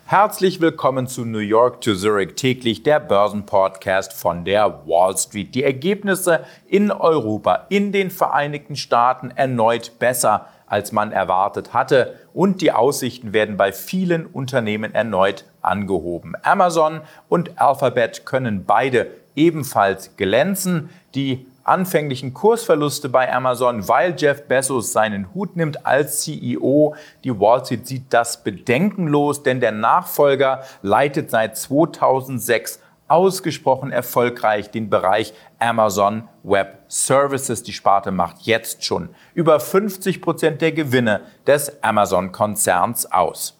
Herzlich willkommen zu New York to Zurich täglich, der Börsenpodcast von der Wall Street. Die Ergebnisse in Europa, in den Vereinigten Staaten erneut besser, als man erwartet hatte. Und die Aussichten werden bei vielen Unternehmen erneut angehoben. Amazon und Alphabet können beide ebenfalls glänzen. Die anfänglichen Kursverluste bei Amazon, weil Jeff Bezos seinen Hut nimmt als CEO. Die Wall Street sieht das bedenkenlos, denn der Nachfolger leitet seit 2006 ausgesprochen erfolgreich den Bereich Amazon Web Services. Die Sparte macht jetzt schon über 50% der Gewinne des Amazon-Konzerns aus.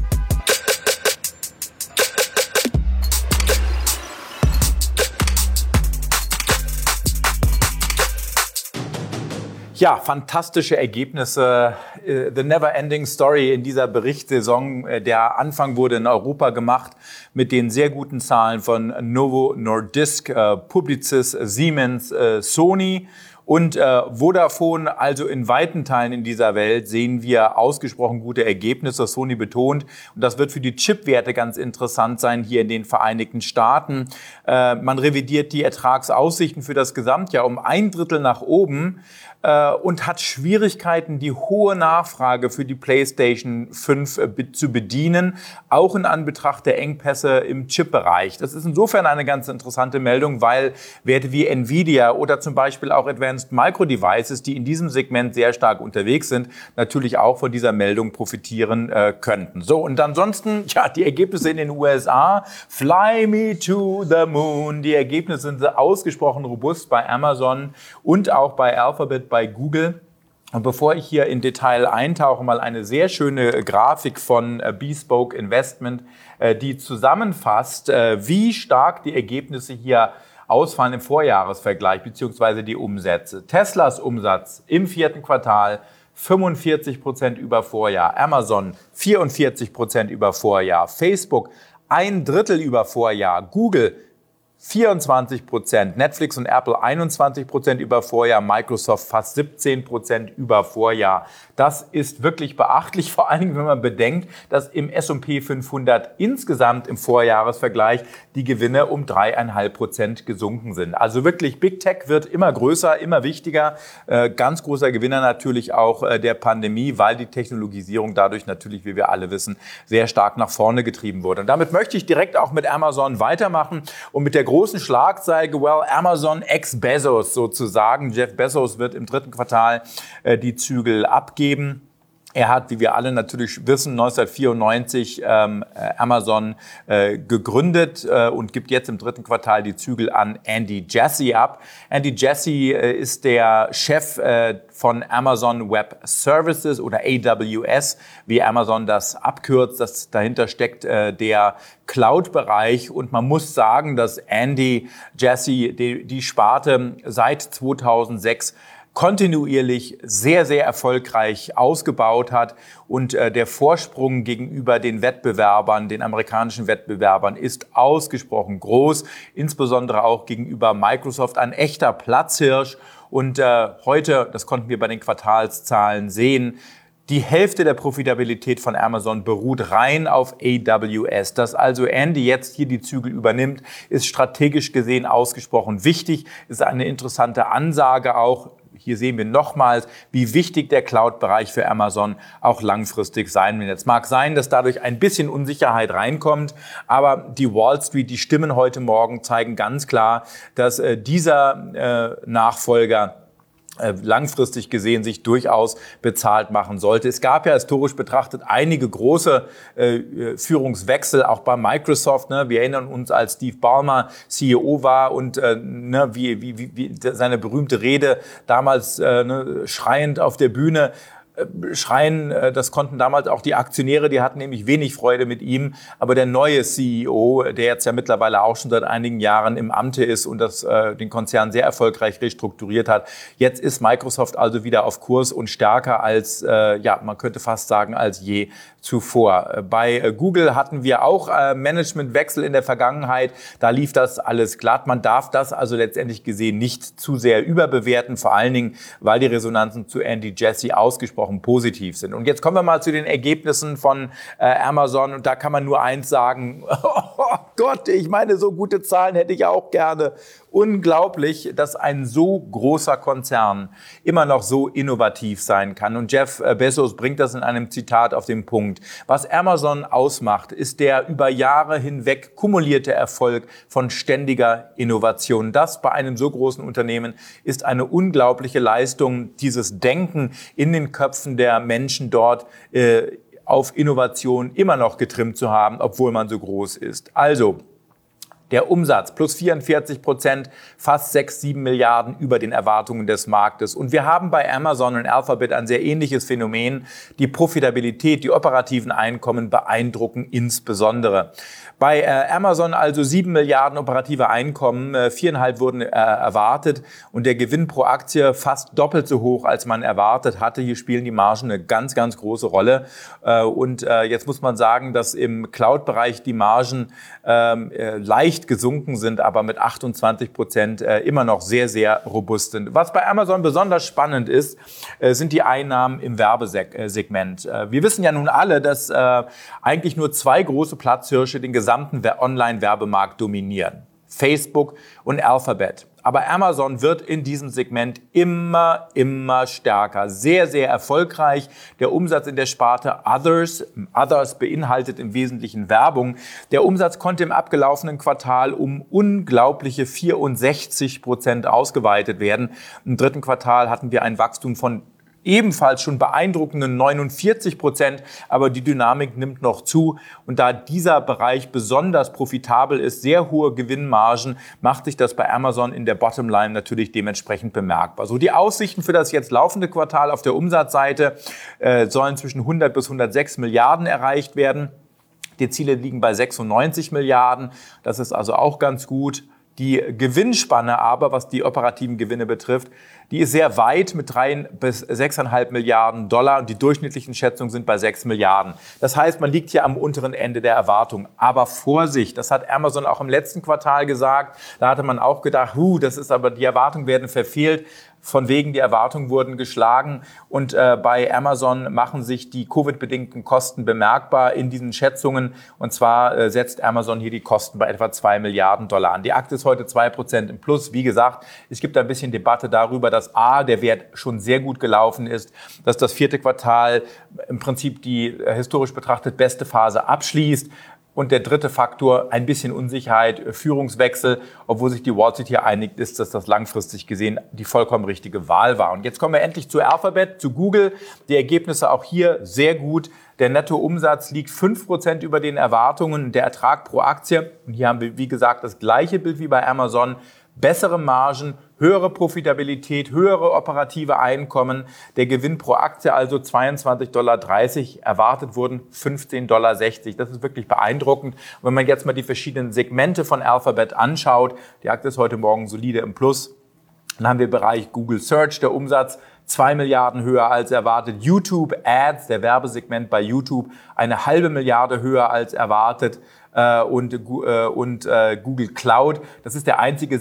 Ja, fantastische Ergebnisse. The never-ending story in dieser Berichtssaison. Der Anfang wurde in Europa gemacht mit den sehr guten Zahlen von Novo Nordisk, Publicis, Siemens, Sony und Vodafone. Also in weiten Teilen in dieser Welt sehen wir ausgesprochen gute Ergebnisse. Sony betont, und das wird für die Chipwerte ganz interessant sein hier in den Vereinigten Staaten. Man revidiert die Ertragsaussichten für das Gesamtjahr um 1/3 nach oben. Und hat Schwierigkeiten, die hohe Nachfrage für die PlayStation 5 zu bedienen, auch in Anbetracht der Engpässe im Chipbereich. Das ist insofern eine ganz interessante Meldung, weil Werte wie Nvidia oder zum Beispiel auch Advanced Micro Devices, die in diesem Segment sehr stark unterwegs sind, natürlich auch von dieser Meldung profitieren könnten. So, und ansonsten, ja, die Ergebnisse in den USA. Fly me to the moon. Die Ergebnisse sind ausgesprochen robust bei Amazon und auch bei Alphabet, bei Google. Und bevor ich hier in Detail eintauche, mal eine sehr schöne Grafik von Bespoke Investment, die zusammenfasst, wie stark die Ergebnisse hier ausfallen im Vorjahresvergleich bzw. die Umsätze. Teslas Umsatz im 4. Quartal 45% über Vorjahr, Amazon 44% über Vorjahr, Facebook 1/3 über Vorjahr, Google 24%, Netflix und Apple 21% über Vorjahr, Microsoft fast 17% über Vorjahr. Das ist wirklich beachtlich, vor allen Dingen, wenn man bedenkt, dass im S&P 500 insgesamt im Vorjahresvergleich die Gewinne um 3,5% gesunken sind. Also wirklich, Big Tech wird immer größer, immer wichtiger. Ganz großer Gewinner natürlich auch der Pandemie, weil die Technologisierung dadurch natürlich, wie wir alle wissen, sehr stark nach vorne getrieben wurde. Und damit möchte ich direkt auch mit Amazon weitermachen und mit der großen Schlagzeile, Amazon ex Bezos sozusagen. Jeff Bezos wird im 3. Quartal die Zügel abgeben. Er hat, wie wir alle natürlich wissen, 1994 Amazon gegründet und gibt jetzt im 3. Quartal die Zügel an Andy Jassy ab. Andy Jassy ist der Chef von Amazon Web Services oder AWS, wie Amazon das abkürzt. Das dahinter steckt der Cloud-Bereich. Und man muss sagen, dass Andy Jassy die Sparte seit 2006 kontinuierlich sehr, sehr erfolgreich ausgebaut hat. Und der Vorsprung gegenüber den Wettbewerbern, den amerikanischen Wettbewerbern, ist ausgesprochen groß. Insbesondere auch gegenüber Microsoft ein echter Platzhirsch. Und heute, das konnten wir bei den Quartalszahlen sehen, die Hälfte der Profitabilität von Amazon beruht rein auf AWS. Dass also Andy jetzt hier die Zügel übernimmt, ist strategisch gesehen ausgesprochen wichtig, ist eine interessante Ansage auch. Hier sehen wir nochmals, wie wichtig der Cloud-Bereich für Amazon auch langfristig sein wird. Jetzt mag sein, dass dadurch ein bisschen Unsicherheit reinkommt, aber die Wall Street, die Stimmen heute Morgen zeigen ganz klar, dass dieser Nachfolger langfristig gesehen sich durchaus bezahlt machen sollte. Es gab ja historisch betrachtet einige große Führungswechsel, auch bei Microsoft. Ne? Wir erinnern uns, als Steve Ballmer CEO war und wie seine berühmte Rede damals schreiend auf der Bühne schreien, das konnten damals auch die Aktionäre, die hatten nämlich wenig Freude mit ihm. Aber der neue CEO, der jetzt ja mittlerweile auch schon seit einigen Jahren im Amte ist und den Konzern sehr erfolgreich restrukturiert hat, jetzt ist Microsoft also wieder auf Kurs und stärker als, man könnte fast sagen, als je zuvor. Bei Google hatten wir auch Managementwechsel in der Vergangenheit. Da lief das alles glatt. Man darf das also letztendlich gesehen nicht zu sehr überbewerten, vor allen Dingen, weil die Resonanzen zu Andy Jassy ausgesprochen ausgesprochen positiv sind. Und jetzt kommen wir mal zu den Ergebnissen von Amazon. Und da kann man nur eins sagen, oh Gott, ich meine, so gute Zahlen hätte ich auch gerne. Unglaublich, dass ein so großer Konzern immer noch so innovativ sein kann. Und Jeff Bezos bringt das in einem Zitat auf den Punkt. Was Amazon ausmacht, ist der über Jahre hinweg kumulierte Erfolg von ständiger Innovation. Das bei einem so großen Unternehmen ist eine unglaubliche Leistung, dieses Denken in den Köpfen der Menschen dort auf Innovation immer noch getrimmt zu haben, obwohl man so groß ist. Also, der Umsatz plus 44%, fast 6-7 Milliarden über den Erwartungen des Marktes. Und wir haben bei Amazon und Alphabet ein sehr ähnliches Phänomen. Die Profitabilität, die operativen Einkommen beeindrucken insbesondere. Bei Amazon also 7 Milliarden operative Einkommen, 4,5 wurden erwartet und der Gewinn pro Aktie fast doppelt so hoch, als man erwartet hatte. Hier spielen die Margen eine ganz, ganz große Rolle. Und jetzt muss man sagen, dass im Cloud-Bereich die Margen leicht gesunken sind, aber mit 28% immer noch sehr, sehr robust sind. Was bei Amazon besonders spannend ist, sind die Einnahmen im Werbesegment. Wir wissen ja nun alle, dass eigentlich nur 2 große Platzhirsche den gesamten Online-Werbemarkt dominieren. Facebook und Alphabet. Aber Amazon wird in diesem Segment immer stärker. Sehr, sehr erfolgreich. Der Umsatz in der Sparte Others beinhaltet im Wesentlichen Werbung. Der Umsatz konnte im abgelaufenen Quartal um unglaubliche 64% ausgeweitet werden. Im dritten Quartal hatten wir ein Wachstum von ebenfalls schon beeindruckenden 49%, aber die Dynamik nimmt noch zu. Und da dieser Bereich besonders profitabel ist, sehr hohe Gewinnmargen, macht sich das bei Amazon in der Bottomline natürlich dementsprechend bemerkbar. So, die Aussichten für das jetzt laufende Quartal auf der Umsatzseite sollen zwischen 100 bis 106 Milliarden erreicht werden. Die Ziele liegen bei 96 Milliarden. Das ist also auch ganz gut. Die Gewinnspanne aber, was die operativen Gewinne betrifft, die ist sehr weit mit 3 bis 6,5 Milliarden Dollar und die durchschnittlichen Schätzungen sind bei 6 Milliarden. Das heißt, man liegt hier am unteren Ende der Erwartung. Aber Vorsicht, das hat Amazon auch im letzten Quartal gesagt. Da hatte man auch gedacht, das ist aber, die Erwartungen werden verfehlt. Von wegen, die Erwartungen wurden geschlagen und bei Amazon machen sich die Covid-bedingten Kosten bemerkbar in diesen Schätzungen. Und zwar setzt Amazon hier die Kosten bei etwa 2 Milliarden Dollar an. Die Aktie ist heute 2% im Plus. Wie gesagt, es gibt ein bisschen Debatte darüber, dass der Wert schon sehr gut gelaufen ist, dass das vierte Quartal im Prinzip die historisch betrachtet beste Phase abschließt. Und der dritte Faktor, ein bisschen Unsicherheit, Führungswechsel, obwohl sich die Wall Street hier einigt, ist, dass das langfristig gesehen die vollkommen richtige Wahl war. Und jetzt kommen wir endlich zu Alphabet, zu Google. Die Ergebnisse auch hier sehr gut. Der Nettoumsatz liegt 5% über den Erwartungen, der Ertrag pro Aktie. Und hier haben wir, wie gesagt, das gleiche Bild wie bei Amazon. Bessere Margen, höhere Profitabilität, höhere operative Einkommen. Der Gewinn pro Aktie also 22,30 $, erwartet wurden 15,60 $. Das ist wirklich beeindruckend. Und wenn man jetzt mal die verschiedenen Segmente von Alphabet anschaut, die Aktie ist heute Morgen solide im Plus, dann haben wir im Bereich Google Search, der Umsatz 2 Milliarden höher als erwartet. YouTube Ads, der Werbesegment bei YouTube, 0,5 Milliarden höher als erwartet. Und Google Cloud, das ist das einzige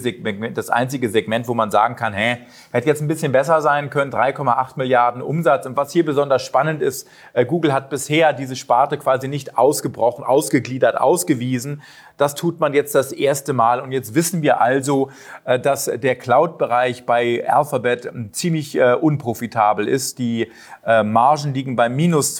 Segment, wo man sagen kann, hätte jetzt ein bisschen besser sein können, 3,8 Milliarden Umsatz. Und was hier besonders spannend ist, Google hat bisher diese Sparte quasi nicht ausgebrochen, ausgegliedert, ausgewiesen. Das tut man jetzt das erste Mal. Und jetzt wissen wir also, dass der Cloud-Bereich bei Alphabet ziemlich unprofitabel ist. Die Margen liegen bei minus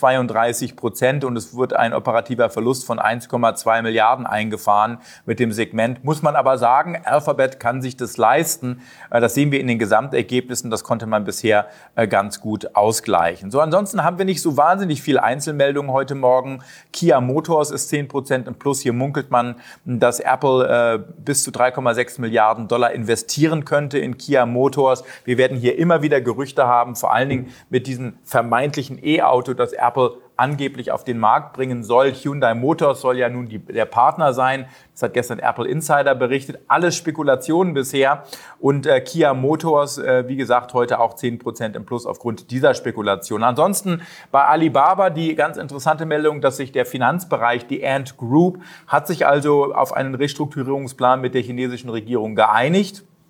32% und es wird ein operativer Verlust von 1,2 Milliarden eingefahren mit dem Segment. Muss man aber sagen, Alphabet kann sich das leisten. Das sehen wir in den Gesamtergebnissen. Das konnte man bisher ganz gut ausgleichen. So, ansonsten haben wir nicht so wahnsinnig viel Einzelmeldungen heute Morgen. Kia Motors ist 10% im Plus. Hier munkelt man, dass Apple bis zu 3,6 Milliarden Dollar investieren könnte in Kia Motors. Wir werden hier immer wieder Gerüchte haben, vor allen Dingen mit diesem vermeintlichen E-Auto, das Apple angeblich auf den Markt bringen soll. Hyundai Motors soll ja nun der Partner sein. Das hat gestern Apple Insider berichtet. Alles Spekulationen bisher. Und Kia Motors, wie gesagt, heute auch 10% im Plus aufgrund dieser Spekulation. Ansonsten bei Alibaba die ganz interessante Meldung, dass sich der Finanzbereich, die Ant Group, hat sich also auf einen Restrukturierungsplan mit der chinesischen Regierung geeinigt.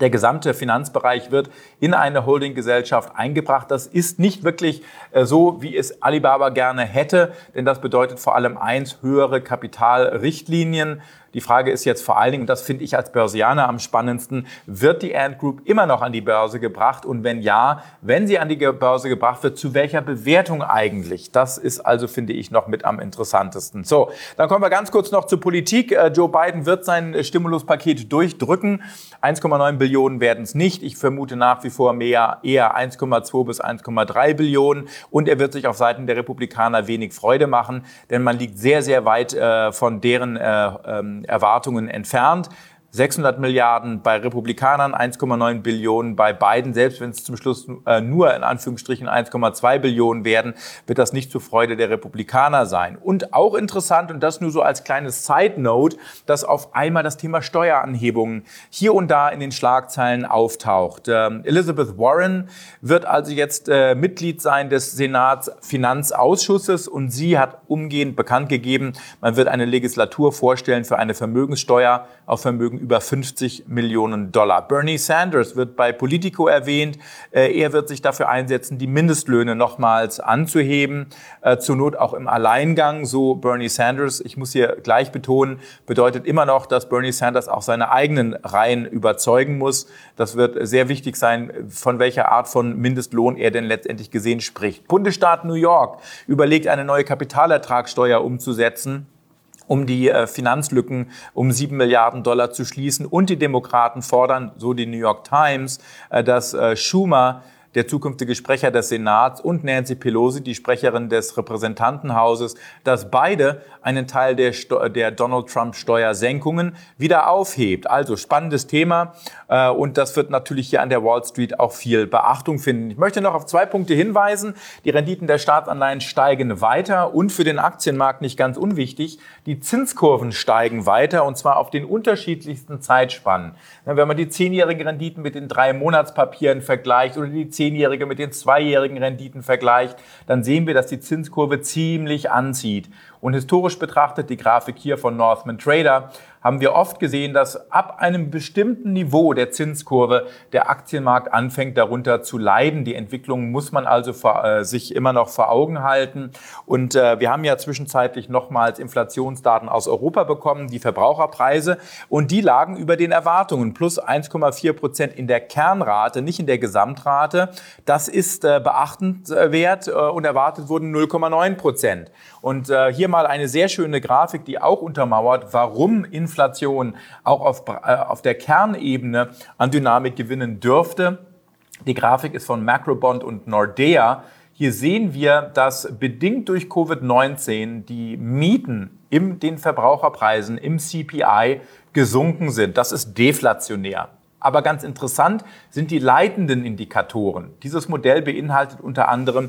Der gesamte Finanzbereich wird in eine Holdinggesellschaft eingebracht. Das ist nicht wirklich so, wie es Alibaba gerne hätte, denn das bedeutet vor allem eins, höhere Kapitalrichtlinien. Die Frage ist jetzt vor allen Dingen, und das finde ich als Börsianer am spannendsten, wird die Ant Group immer noch an die Börse gebracht? Und wenn ja, wenn sie an die Börse gebracht wird, zu welcher Bewertung eigentlich? Das ist also, finde ich, noch mit am interessantesten. So, dann kommen wir ganz kurz noch zur Politik. Joe Biden wird sein Stimuluspaket durchdrücken. 1,9 Billionen werden es nicht. Ich vermute nach wie vor eher 1,2 bis 1,3 Billionen. Und er wird sich auf Seiten der Republikaner wenig Freude machen, denn man liegt sehr, sehr weit von deren Erwartungen entfernt. 600 Milliarden bei Republikanern, 1,9 Billionen bei Biden. Selbst wenn es zum Schluss nur in Anführungsstrichen 1,2 Billionen werden, wird das nicht zur Freude der Republikaner sein. Und auch interessant, und das nur so als kleines Side-Note, dass auf einmal das Thema Steueranhebungen hier und da in den Schlagzeilen auftaucht. Elizabeth Warren wird also jetzt Mitglied sein des Senats Finanzausschusses und sie hat umgehend bekannt gegeben, man wird eine Legislatur vorstellen für eine Vermögenssteuer auf Vermögen über 50 Millionen Dollar. Bernie Sanders wird bei Politico erwähnt. Er wird sich dafür einsetzen, die Mindestlöhne nochmals anzuheben, zur Not auch im Alleingang, so Bernie Sanders. Ich muss hier gleich betonen, bedeutet immer noch, dass Bernie Sanders auch seine eigenen Reihen überzeugen muss. Das wird sehr wichtig sein, von welcher Art von Mindestlohn er denn letztendlich gesehen spricht. Bundesstaat New York überlegt, eine neue Kapitalertragssteuer umzusetzen, um die Finanzlücken um 7 Milliarden Dollar zu schließen. Und die Demokraten fordern, so die New York Times, dass Schumer, der zukünftige Sprecher des Senats, und Nancy Pelosi, die Sprecherin des Repräsentantenhauses, dass beide einen Teil der Donald Trump Steuersenkungen wieder aufhebt. Also spannendes Thema und das wird natürlich hier an der Wall Street auch viel Beachtung finden. Ich möchte noch auf 2 Punkte hinweisen. Die Renditen der Staatsanleihen steigen weiter und für den Aktienmarkt nicht ganz unwichtig, die Zinskurven steigen weiter und zwar auf den unterschiedlichsten Zeitspannen. Wenn man die 10-jährigen Renditen mit den 3-Monatspapieren vergleicht oder die 10-jährige mit den 2-jährigen Renditen vergleicht, dann sehen wir, dass die Zinskurve ziemlich anzieht. Und historisch betrachtet, die Grafik hier von Northman Trader, haben wir oft gesehen, dass ab einem bestimmten Niveau der Zinskurve der Aktienmarkt anfängt darunter zu leiden. Die Entwicklung muss man also sich immer noch vor Augen halten. Und wir haben ja zwischenzeitlich nochmals Inflationsdaten aus Europa bekommen, die Verbraucherpreise. Und die lagen über den Erwartungen, plus 1,4% in der Kernrate, nicht in der Gesamtrate. Das ist beachtenswert und erwartet wurden 0,9%. Und hier mal eine sehr schöne Grafik, die auch untermauert, warum Inflation auch auf der Kernebene an Dynamik gewinnen dürfte. Die Grafik ist von Macrobond und Nordea. Hier sehen wir, dass bedingt durch Covid-19 die Mieten in den Verbraucherpreisen im CPI gesunken sind. Das ist deflationär. Aber ganz interessant sind die leitenden Indikatoren. Dieses Modell beinhaltet unter anderem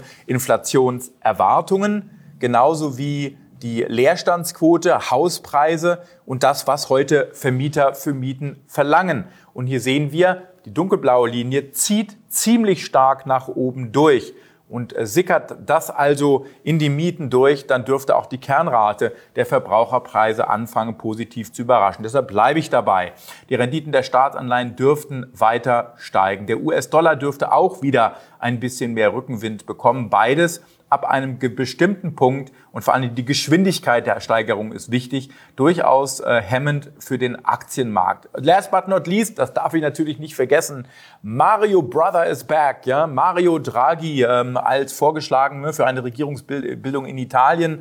Inflationserwartungen, genauso wie die Leerstandsquote, Hauspreise und das, was heute Vermieter für Mieten verlangen. Und hier sehen wir, die dunkelblaue Linie zieht ziemlich stark nach oben durch. Und sickert das also in die Mieten durch, dann dürfte auch die Kernrate der Verbraucherpreise anfangen, positiv zu überraschen. Deshalb bleibe ich dabei. Die Renditen der Staatsanleihen dürften weiter steigen. Der US-Dollar dürfte auch wieder ein bisschen mehr Rückenwind bekommen. Beides ab einem bestimmten Punkt und vor allem die Geschwindigkeit der Steigerung ist wichtig, durchaus hemmend für den Aktienmarkt. Last but not least, das darf ich natürlich nicht vergessen, Mario Brother is back. Ja? Mario Draghi als vorgeschlagen für eine Regierungsbildung in Italien.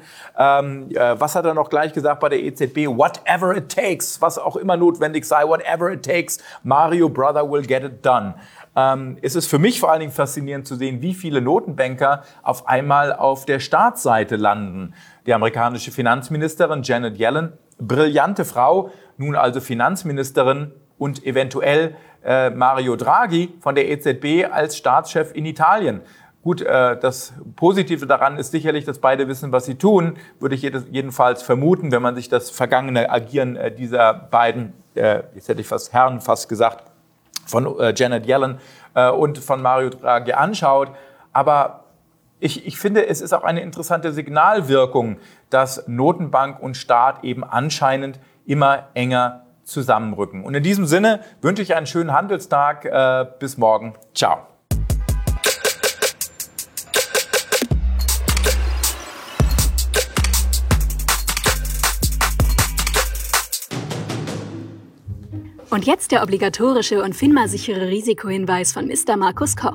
Was hat er noch gleich gesagt bei der EZB? Whatever it takes, was auch immer notwendig sei, whatever it takes, Mario Brother will get it done. Es ist für mich vor allen Dingen faszinierend zu sehen, wie viele Notenbanker auf einmal auf der Staatsseite landen. Die amerikanische Finanzministerin Janet Yellen, brillante Frau, nun also Finanzministerin und eventuell Mario Draghi von der EZB als Staatschef in Italien. Gut, das Positive daran ist sicherlich, dass beide wissen, was sie tun, würde ich jedenfalls vermuten, wenn man sich das vergangene Agieren dieser beiden, jetzt hätte ich Herren fast gesagt, von Janet Yellen und von Mario Draghi anschaut. Aber ich finde, es ist auch eine interessante Signalwirkung, dass Notenbank und Staat eben anscheinend immer enger zusammenrücken. Und in diesem Sinne wünsche ich einen schönen Handelstag. Bis morgen. Ciao. Und jetzt der obligatorische und FINMA-sichere Risikohinweis von Mr. Markus Koch.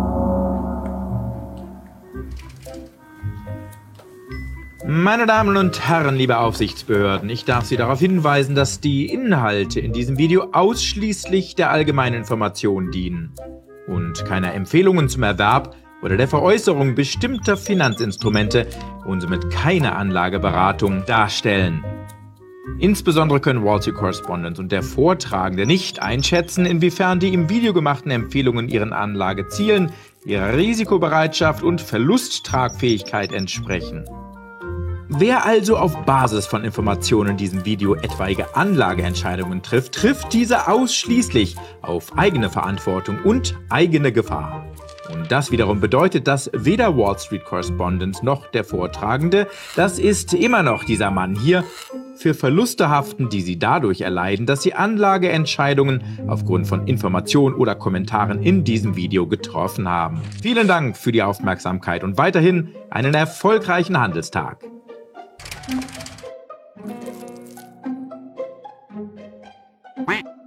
Meine Damen und Herren, liebe Aufsichtsbehörden, ich darf Sie darauf hinweisen, dass die Inhalte in diesem Video ausschließlich der allgemeinen Information dienen und keine Empfehlungen zum Erwerb oder der Veräußerung bestimmter Finanzinstrumente und somit keine Anlageberatung darstellen. Insbesondere können Wall Street Correspondent und der Vortragende nicht einschätzen, inwiefern die im Video gemachten Empfehlungen ihren Anlagezielen, ihrer Risikobereitschaft und Verlusttragfähigkeit entsprechen. Wer also auf Basis von Informationen in diesem Video etwaige Anlageentscheidungen trifft, trifft diese ausschließlich auf eigene Verantwortung und eigene Gefahr. Und das wiederum bedeutet, dass weder Wall Street Correspondent noch der Vortragende, das ist immer noch dieser Mann hier, für Verluste haften, die sie dadurch erleiden, dass sie Anlageentscheidungen aufgrund von Informationen oder Kommentaren in diesem Video getroffen haben. Vielen Dank für die Aufmerksamkeit und weiterhin einen erfolgreichen Handelstag. Quack.